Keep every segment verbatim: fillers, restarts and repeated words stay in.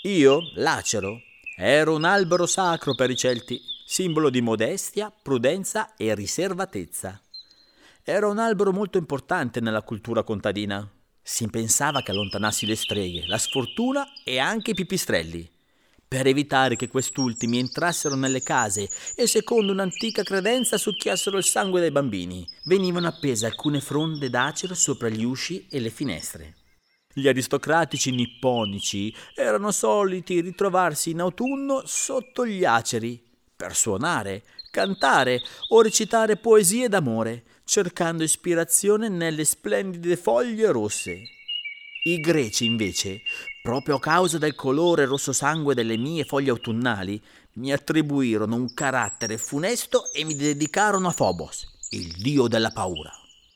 Io, lacero, ero un albero sacro per i Celti, simbolo di modestia, prudenza e riservatezza. Era un albero molto importante nella cultura contadina. Si pensava che allontanassi le streghe, la sfortuna e anche i pipistrelli, per evitare che quest'ultimi entrassero nelle case e, secondo un'antica credenza, succhiassero il sangue dei bambini. Venivano appese alcune fronde d'acero sopra gli usci e le finestre. Gli aristocratici nipponici erano soliti ritrovarsi in autunno sotto gli aceri per suonare, cantare o recitare poesie d'amore, cercando ispirazione nelle splendide foglie rosse. I greci, invece, proprio a causa del colore rosso sangue delle mie foglie autunnali, mi attribuirono un carattere funesto e mi dedicarono a Phobos, il dio della paura.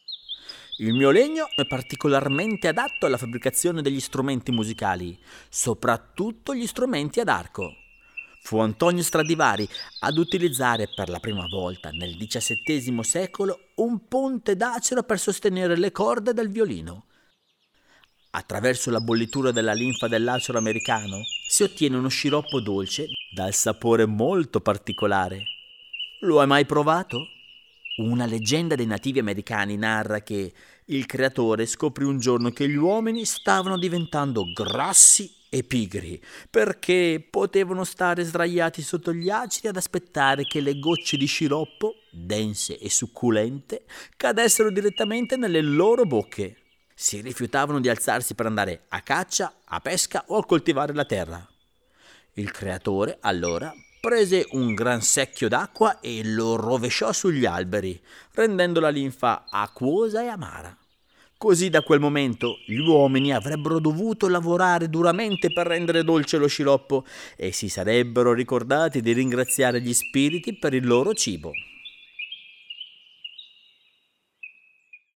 Il mio legno è particolarmente adatto alla fabbricazione degli strumenti musicali, soprattutto gli strumenti ad arco. Fu Antonio Stradivari ad utilizzare per la prima volta nel diciassettesimo secolo un ponte d'acero per sostenere le corde del violino. Attraverso la bollitura della linfa dell'acero americano si ottiene uno sciroppo dolce dal sapore molto particolare. Lo hai mai provato? Una leggenda dei nativi americani narra che il creatore scoprì un giorno che gli uomini stavano diventando grassi e pigri perché potevano stare sdraiati sotto gli aceri ad aspettare che le gocce di sciroppo, dense e succulente, cadessero direttamente nelle loro bocche. Si rifiutavano di alzarsi per andare a caccia, a pesca o a coltivare la terra. Il creatore, allora, prese un gran secchio d'acqua e lo rovesciò sugli alberi, rendendo la linfa acquosa e amara. Così da quel momento gli uomini avrebbero dovuto lavorare duramente per rendere dolce lo sciroppo e si sarebbero ricordati di ringraziare gli spiriti per il loro cibo.